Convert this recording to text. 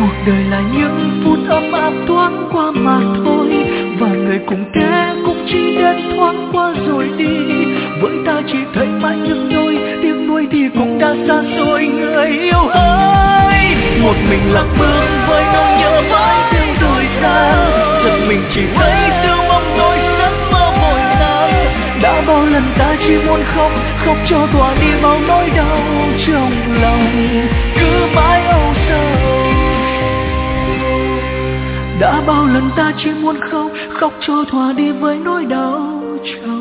Cuộc đời là những phút ấm áp thoáng qua mà thôi, và người cùng thế cũng chỉ đến thoáng qua rồi đi. Với ta chỉ thấy mãi những đôi tiếng nuối thì cũng đã xa xôi người yêu ơi. Một mình lạc bước với nỗi nhớ mãi thương rồi xa, giật mình chỉ thấy siêu mong nỗi giấc mơ vội vàng. Đã bao lần ta chỉ muốn khóc, khóc cho tỏa đi bao nỗi đau trong lòng cứ mãi âu sầu. Đã bao lần ta chỉ muốn khóc, khóc cho thỏa đi với nỗi đau trong